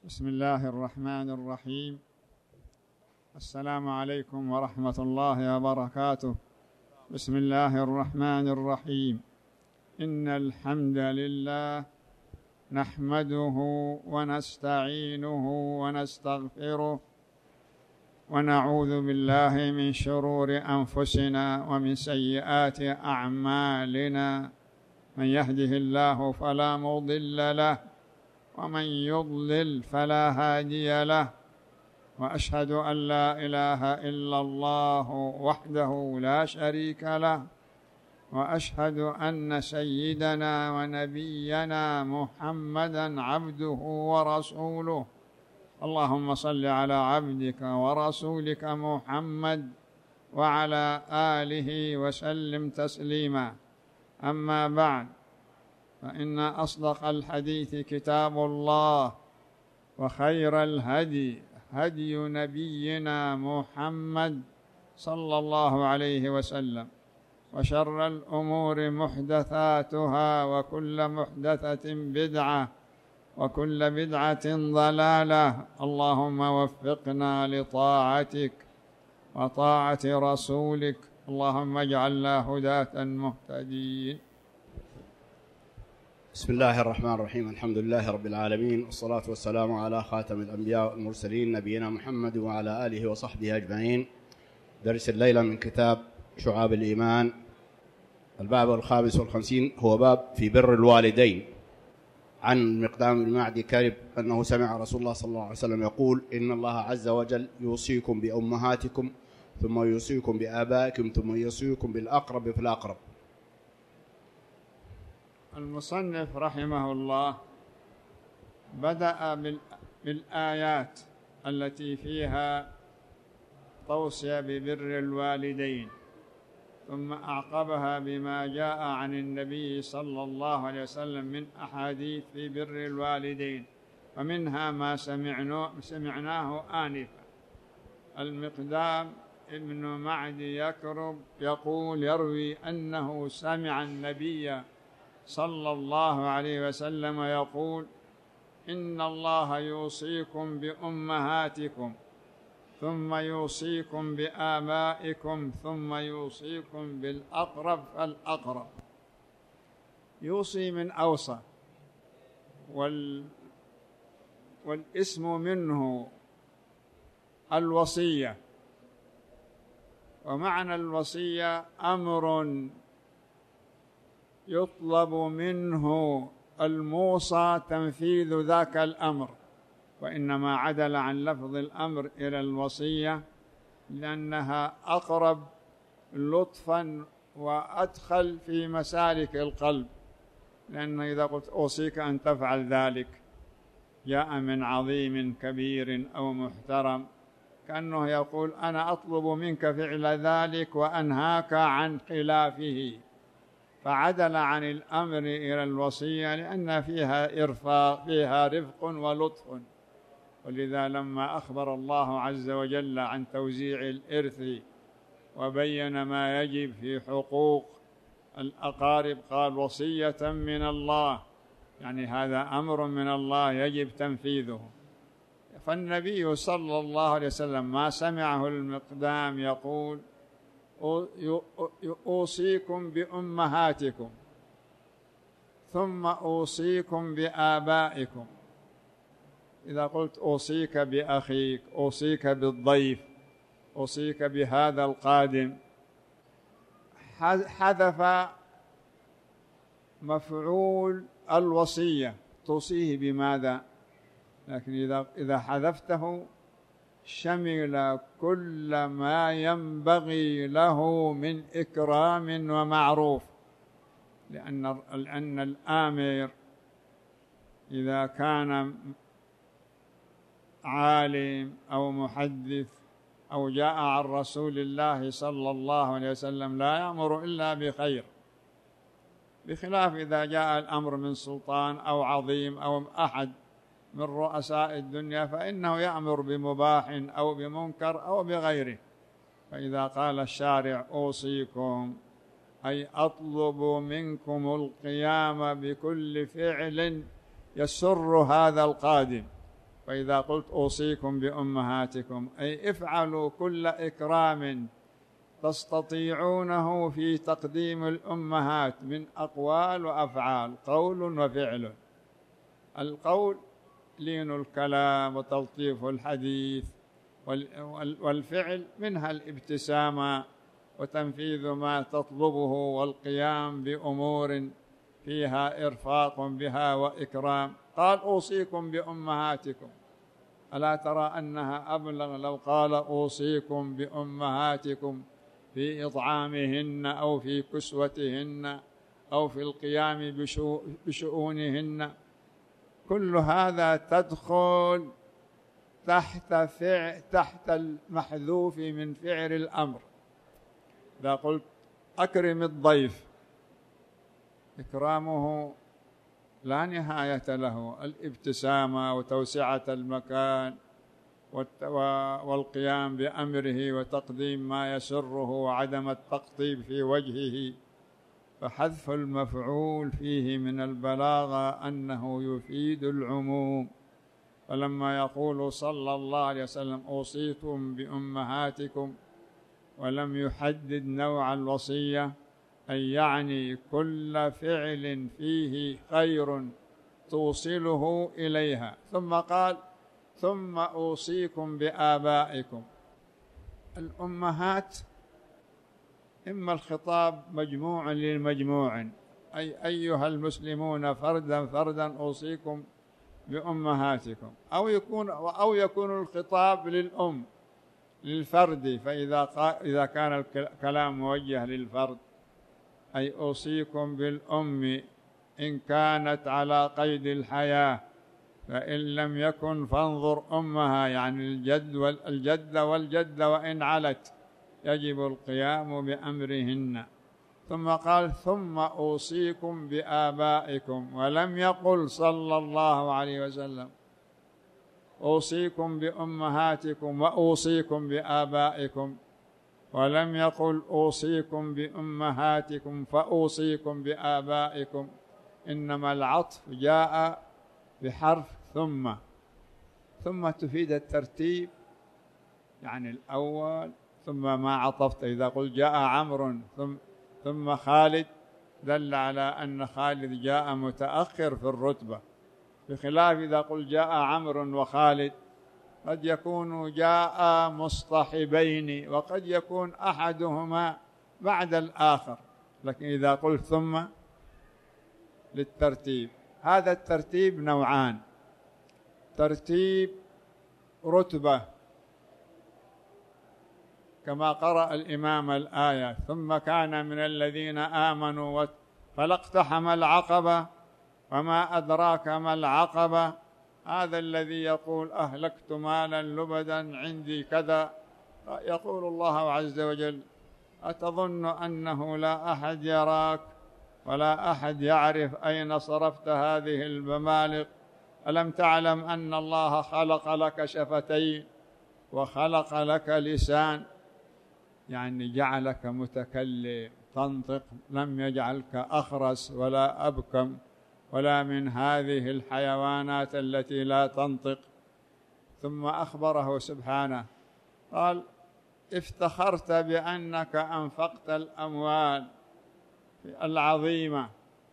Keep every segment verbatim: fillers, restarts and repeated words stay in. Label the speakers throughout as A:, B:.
A: بسم الله الرحمن الرحيم. السلام عليكم ورحمة الله وبركاته. بسم الله الرحمن الرحيم. إن الحمد لله نحمده ونستعينه ونستغفره ونعوذ بالله من شرور أنفسنا ومن سيئات أعمالنا، من يهده الله فلا مضل له ومن يضلل فلا هادي له، وأشهد أن لا إله إلا الله وحده لا شريك له، وأشهد أن سيدنا ونبينا محمدًا عبده ورسوله. اللهم صل على عبدك ورسولك محمد وعلى آله وسلم تسليما. أما بعد، فإن أصدق الحديث كتاب الله، وخير الهدي هدي نبينا محمد صلى الله عليه وسلم، وشر الأمور محدثاتها، وكل محدثة بدعة، وكل بدعة ضلالة. اللهم وفقنا لطاعتك وطاعة رسولك، اللهم اجعلنا هداة مهتدين.
B: بسم الله الرحمن الرحيم. الحمد لله رب العالمين، والصلاة والسلام على خاتم الأنبياء والمرسلين نبينا محمد وعلى آله وصحبه أجمعين. درس الليلة من كتاب شعاب الإيمان، الباب الخامس والخمسين، هو باب في بر الوالدين. عن مقدام بن معدي كرب أنه سمع رسول الله صلى الله عليه وسلم يقول: إن الله عز وجل يوصيكم بأمهاتكم، ثم يوصيكم بآبائكم، ثم يوصيكم بالأقرب فالأقرب.
A: المصنف رحمه الله بدأ بالآيات التي فيها توصية ببر الوالدين، ثم أعقبها بما جاء عن النبي صلى الله عليه وسلم من أحاديث في بر الوالدين، ومنها ما سمعناه آنفا. المقدام ابن معدي يكرب يقول يروي أنه سمع النبي صلى الله عليه وسلم يقول: إن الله يوصيكم بأمهاتكم، ثم يوصيكم بآبائكم، ثم يوصيكم بالأقرب فالأقرب. يوصي من أوصى، وال والاسم منه الوصية، ومعنى الوصية أمر يطلب منه الموصى تنفيذ ذاك الأمر، وإنما عدل عن لفظ الأمر إلى الوصية لأنها أقرب لطفاً وأدخل في مسالك القلب، لأن إذا قلت أوصيك أن تفعل ذلك جاء من عظيم كبير أو محترم، كأنه يقول أنا أطلب منك فعل ذلك وأنهاك عن خلافه، فعدل عن الأمر إلى الوصية لأن فيها إرفاق، فيها رفق ولطف. ولذا لما أخبر الله عز وجل عن توزيع الإرث وبين ما يجب في حقوق الأقارب قال: وصية من الله، يعني هذا أمر من الله يجب تنفيذه. فالنبي صلى الله عليه وسلم ما سمعه المقدام يقول: أوصيكم بأمهاتكم، ثم أوصيكم بآبائكم. إذا قلت أوصيك بأخيك، أوصيك بالضيف، أوصيك بهذا القادم، حذف مفعول الوصية، توصيه بماذا؟ لكن إذا إذا حذفته شمل كل ما ينبغي له من إكرام ومعروف، لأن لأن الآمر إذا كان عالم أو محدث أو جاء عن رسول الله صلى الله عليه وسلم لا يأمر إلا بخير، بخلاف إذا جاء الأمر من سلطان أو عظيم أو أحد من رؤساء الدنيا فإنه يأمر بمباح أو بمنكر أو بغيره. فإذا قال الشارع أوصيكم أي أطلب منكم القيام بكل فعل يسر هذا القادم، فإذا قلت أوصيكم بأمهاتكم أي افعلوا كل إكرام تستطيعونه في تقديم الأمهات من أقوال وأفعال، قول وفعل. القول لين الكلام وتلطيف الحديث، والفعل منها الابتسامة وتنفيذ ما تطلبه والقيام بأمور فيها إرفاق بها وإكرام. قال أوصيكم بأمهاتكم، ألا ترى أنها أبلغ لو قال أوصيكم بأمهاتكم في إطعامهن أو في كسوتهن أو في القيام بشؤونهن. كل هذا تدخل تحت فعل تحت المحذوف من فعل الأمر. إذا قلت أكرم الضيف، إكرامه لا نهاية له، الابتسامة وتوسعة المكان والقيام بأمره وتقديم ما يسره وعدم التقطيب في وجهه. فحذف المفعول فيه من البلاغة أنه يفيد العموم. فلما يقول صلى الله عليه وسلم أوصيكم بأمهاتكم ولم يحدد نوع الوصية، أي يعني كل فعل فيه خير توصله إليها. ثم قال ثم أوصيكم بآبائكم. الأمهات إما الخطاب مجموع للمجموع، أي أيها المسلمون فردا فردا أوصيكم بأمهاتكم، أو يكون أو يكون الخطاب للأم للفرد، فإذا إذا كان الكلام موجه للفرد أي أوصيكم بالأم إن كانت على قيد الحياة، فإن لم يكن فانظر أمها، يعني الجد والجد والجد وإن علت يجب القيام بأمرهن. ثم قال ثم أوصيكم بآبائكم، ولم يقل صلى الله عليه وسلم أوصيكم بأمهاتكم وأوصيكم بآبائكم، ولم يقل أوصيكم بأمهاتكم فأوصيكم بآبائكم، إنما العطف جاء بحرف ثم. ثم تفيد الترتيب، يعني الأول ثم ما عطفت. إذا قلت جاء عمرو ثم ثم خالد دل على أن خالد جاء متأخر في الرتبة، بخلاف إذا قلت جاء عمرو وخالد قد يكون جاء مصطحبين وقد يكون أحدهما بعد الآخر. لكن إذا قلت ثم للترتيب. هذا الترتيب نوعان: ترتيب رتبة كما قرأ الإمام الآية ثم كان من الذين آمنوا فلاقتحم العقبة وما أدراك ما العقبة، هذا الذي يقول أهلكت مالا لبدا عندي كذا، يقول الله عز وجل أتظن أنه لا أحد يراك ولا أحد يعرف أين صرفت هذه الممالك؟ ألم تعلم أن الله خلق لك شفتين وخلق لك لسان، يعني جعلك متكلم تنطق، لم يجعلك أخرس ولا أبكم ولا من هذه الحيوانات التي لا تنطق. ثم أخبره سبحانه قال افتخرت بأنك أنفقت الأموال العظيمة،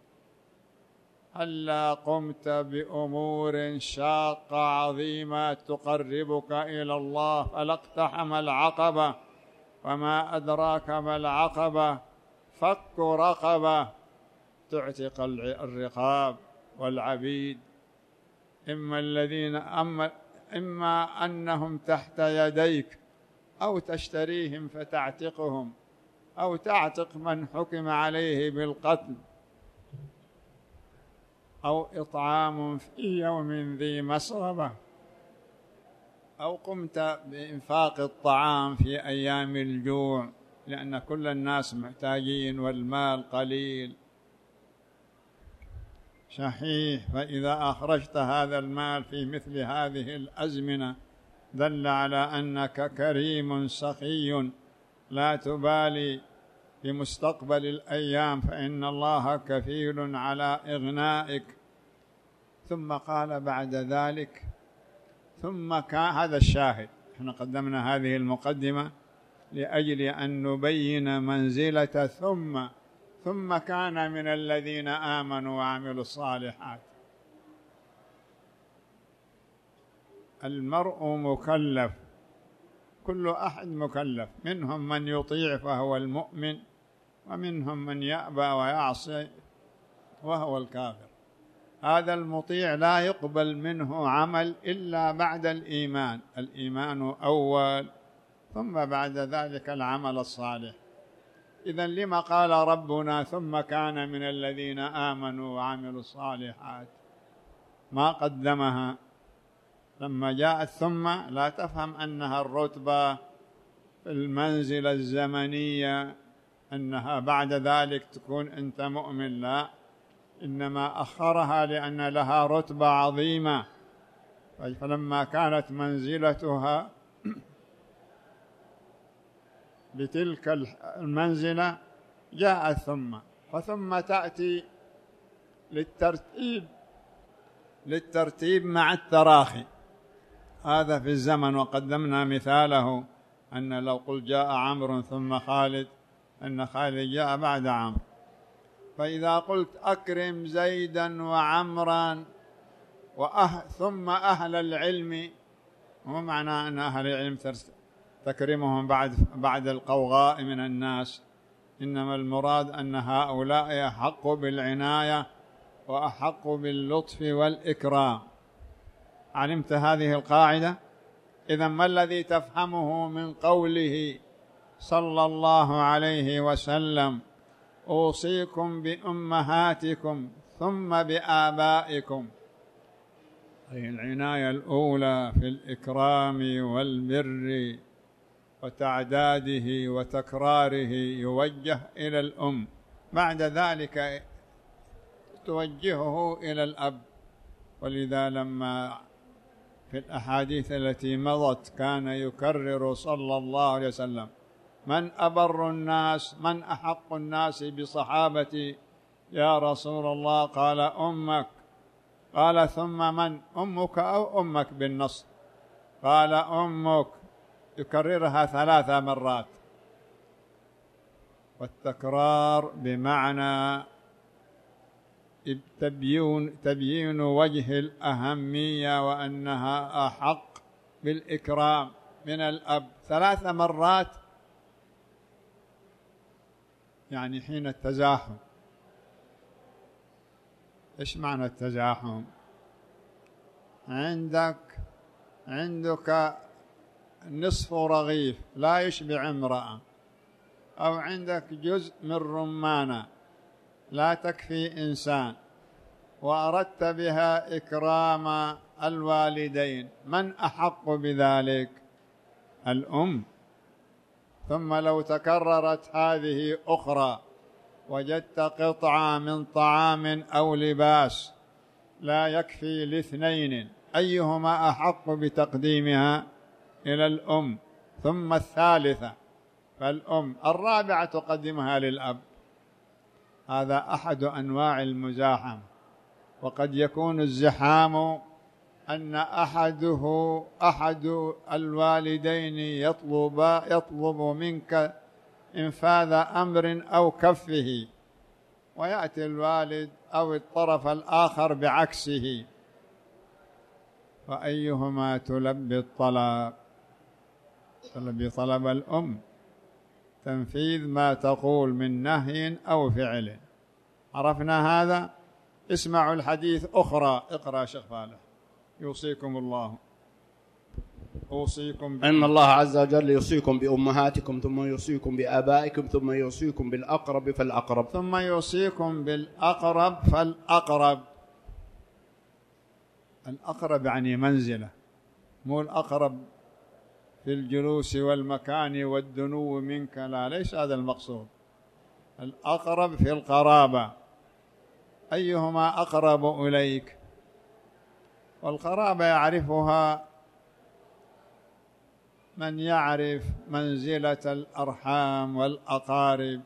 A: هلا قمت بأمور شاقة عظيمة تقربك إلى الله، فلاقتحم العقبة وما أدراك ما العقبة فك رقبة تعتق الرقاب والعبيد، إما الذين أما, إما أنهم تحت يديك أو تشتريهم فتعتقهم أو تعتق من حكم عليه بالقتل، أو إطعام في يوم ذي مسغبة، أو قمت بإنفاق الطعام في أيام الجوع لأن كل الناس محتاجين والمال قليل شحيح، فإذا أخرجت هذا المال في مثل هذه الأزمنة دل على أنك كريم سخي لا تبالي بمستقبل الأيام، فإن الله كفيل على إغنائك. ثم قال بعد ذلك ثم كان هذا الشاهد. احنا قدمنا هذه المقدمة لأجل أن نبين منزلة ثم ثم كان من الذين آمنوا وعملوا الصالحات. المرء مكلف، كل أحد مكلف، منهم من يطيع فهو المؤمن، ومنهم من يأبى ويعصي وهو الكافر. هذا المطيع لا يقبل منه عمل إلا بعد الإيمان، الإيمان أول ثم بعد ذلك العمل الصالح. إذن لما قال ربنا ثم كان من الذين آمنوا وعملوا الصالحات؟ ما قدمها لما جاءت ثم لا تفهم أنها الرتبة في المنزلة الزمنية، أنها بعد ذلك تكون أنت مؤمن، لا، إنما أخرها لأن لها رتبة عظيمة. فلما كانت منزلتها بتلك المنزلة جاءت ثم، فثم تأتي للترتيب للترتيب مع التراخي. هذا في الزمن، وقدمنا مثاله أن لو قل جاء عمرو ثم خالد، أن خالد جاء بعد عمرو. فإذا قلت أكرم زيدا وعمرا وأه ثم أهل العلم، مو معنى أن أهل العلم تكرمهم بعد بعد القوغاء من الناس، إنما المراد أن هؤلاء أحق بالعناية وأحق باللطف والإكرام. علمت هذه القاعدة؟ إذن ما الذي تفهمه من قوله صلى الله عليه وسلم أوصيكم بأمهاتكم ثم بآبائكم؟ أي العناية الأولى في الإكرام والبر وتعداده وتكراره يوجه إلى الأم، بعد ذلك توجهه إلى الأب. ولذا لما في الأحاديث التي مضت كان يكرر صلى الله عليه وسلم من أبر الناس، من أحق الناس بصحابتي يا رسول الله؟ قال أمك. قال ثم من؟ أمك أو أمك بالنص؟ قال أمك. يكررها ثلاث مرات. والتكرار بمعنى تبيين تبيين وجه الأهمية وأنها أحق بالإكرام من الأب ثلاث مرات، يعني حين التزاحم. إيش معنى التزاحم؟ عندك عندك نصف رغيف لا يشبع امرأة، أو عندك جزء من رمانة لا تكفي إنسان، وأردت بها إكرام الوالدين، من أحق بذلك؟ الأم. ثم لو تكررت هذه أخرى، وجدت قطعة من طعام أو لباس لا يكفي لاثنين، أيهما أحق بتقديمها؟ إلى الأم. ثم الثالثة فالأم، الرابعة تقدمها للأب. هذا أحد أنواع المزاحم. وقد يكون الزحام أن أحده أحد الوالدين يطلب يطلب منك إنفاذ أمر أو كفه، ويأتي الوالد أو الطرف الآخر بعكسه، فأيهما تلبي الطلب؟ تلبي طلب الأم، تنفيذ ما تقول من نهي أو فعل. عرفنا هذا؟ اسمعوا الحديث أخرى. اقرأ شيخ فالح. يوصيكم الله أوصيكم
B: إن الله عز وجل يوصيكم بأمهاتكم ثم يوصيكم بآبائكم ثم يوصيكم بالأقرب فالأقرب
A: ثم يوصيكم بالأقرب فالأقرب. الأقرب يعني منزلة، مو الأقرب في الجلوس والمكان والدنو منك، لا، ليس هذا المقصود. الأقرب في القرابة، أيهما أقرب إليك؟ والقرابة يعرفها من يعرف منزلة الأرحام والأقارب،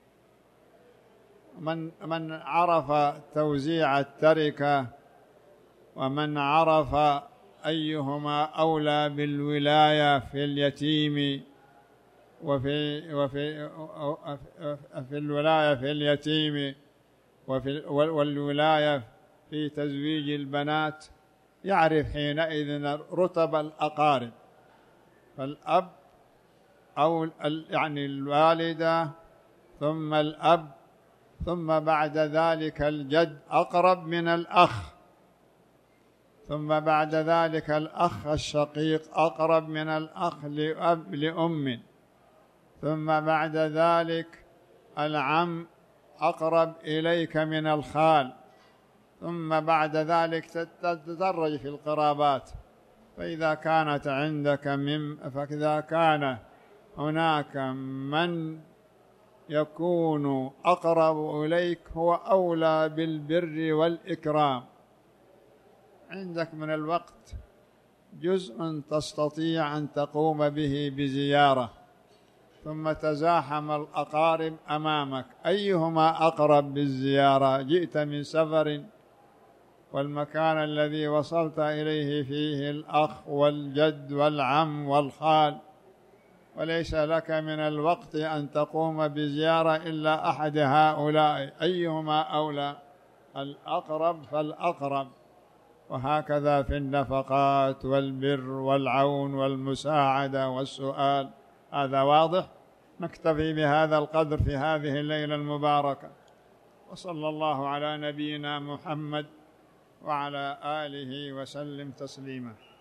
A: من من عرف توزيع التركة، ومن عرف أيهما أولى بالولاية في اليتيم وفي وفي في الولاية في اليتيم وفي والولاية في تزويج البنات، يعرف حينئذ رتب الأقارب. فالأب أو يعني الوالدة ثم الأب ثم بعد ذلك الجد أقرب من الأخ، ثم بعد ذلك الأخ الشقيق أقرب من الأخ لأب لأم، ثم بعد ذلك العم أقرب إليك من الخال، ثم بعد ذلك تتدرج في القرابات. فإذا كانت عندك من فإذا كان هناك من يكون أقرب إليك هو أولى بالبر والإكرام. عندك من الوقت جزء تستطيع أن تقوم به بزيارة، ثم تزاحم الأقارب أمامك، أيهما أقرب بالزيارة؟ جئت من سفر والمكان الذي وصلت إليه فيه الأخ والجد والعم والخال، وليس لك من الوقت أن تقوم بزيارة إلا أحد هؤلاء، أيهما أولى؟ الأقرب فالأقرب. وهكذا في النفقات والبر والعون والمساعدة والسؤال. هذا واضح؟ نكتفي بهذا القدر في هذه الليلة المباركة، وصلى الله على نبينا محمد وعلى آله وسلم تسليما.